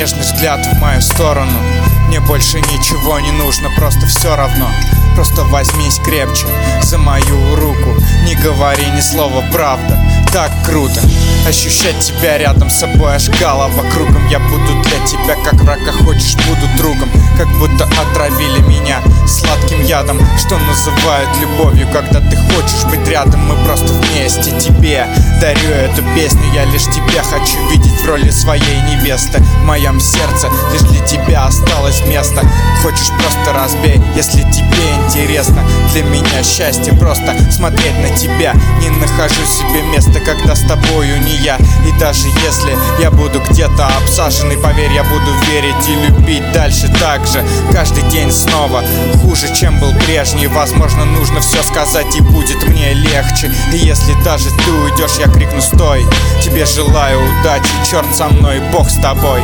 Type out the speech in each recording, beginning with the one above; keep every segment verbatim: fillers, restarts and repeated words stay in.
нежный взгляд в мою сторону. Мне больше ничего не нужно, просто все равно. Просто возьмись крепче за мою руку. Не говори ни слова, правда. Так круто ощущать тебя рядом с собой, аж голова кругом. Я буду для тебя как враг, а хочешь буду другом. Как будто отравили меня сладким ядом, что называют любовью. Когда ты хочешь быть рядом, мы просто вместе. Тебе дарю эту песню, я лишь тебя хочу видеть в роли своей невесты. В моем сердце лишь для тебя осталось место. Хочешь, просто разбей, если тебе интересно. Для меня счастье просто смотреть на тебя. Не нахожу себе места, когда с тобою не я. И даже если я буду где-то обсаженный, поверь, я буду верить и любить дальше так же. Каждый день снова хуже, чем был прежний. Возможно, нужно все сказать, и будет мне легче. И если даже ты уйдешь, я крикну: стой! Тебе желаю удачи, черт со мной, Бог с тобой.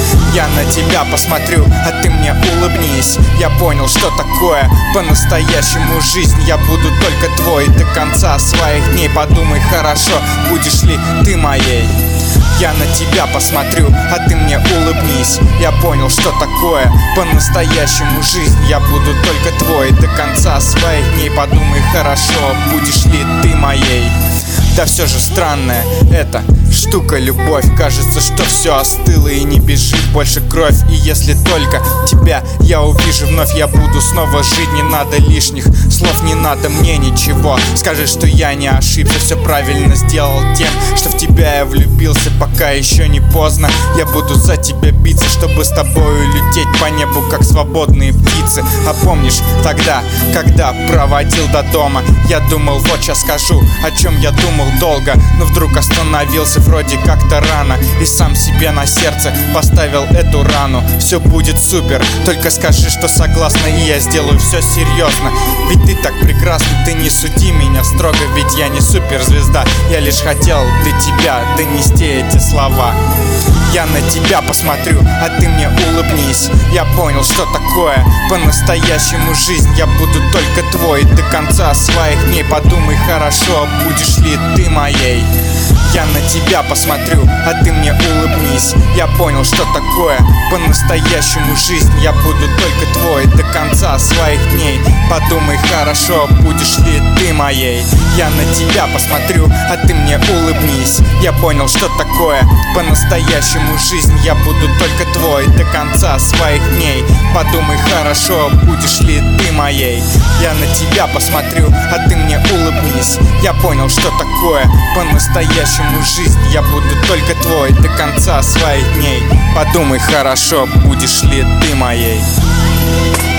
Я на тебя посмотрю, а ты мне улыбнись. Я понял, что такое по-настоящему жизнь. Я буду только твой до конца своих дней. Подумай хорошо, будешь ли ты моей. Я на тебя посмотрю, а ты мне улыбнись. Я понял, что такое по-настоящему жизнь. Я буду только твой до конца своих дней. Подумай хорошо, будешь ли ты моей. Да все же странная эта штука, любовь. Кажется, что все остыло и не бежит больше кровь. И если только тебя я увижу вновь, я буду снова жить. Не надо лишних слов, не надо мне ничего. Скажи, что я не ошибся, все правильно сделал тем, что в тебя я влюбился. Пока еще не поздно, я буду за тебя биться, чтобы с тобою лететь по небу, как свободные птицы. А помнишь тогда, когда проводил до дома, я думал, вот сейчас скажу, о чем я думал долго, но вдруг остановился вроде как-то рано и сам себе на сердце поставил эту рану. Все будет супер, только скажи, что согласна, и я сделаю все серьезно. Ведь ты так прекрасна, ты не суди меня строго, ведь я не суперзвезда. Я лишь хотел для тебя донести эти слова. Я на тебя посмотрю, а ты мне улыбнись. Я понял, что такое по-настоящему жизнь. Я буду только твой до конца своих дней. Подумай хорошо, будешь ли ты моей. Я на тебя посмотрю, а ты мне улыбнись. Я понял, что такое по-настоящему жизнь. Я буду только твой до конца своих дней. Подумай хорошо, будешь ли ты моей. Я на тебя посмотрю, а ты мне улыбнись. Я понял, что такое по-настоящему жизнь. Я буду только твой до конца своих дней. Подумай хорошо, будешь ли ты моей. Я на тебя посмотрю, а ты мне улыбнись. Я понял, что такое по-настоящему жизнь. Я буду только твой до конца своих дней. Подумай хорошо, будешь ли ты моей.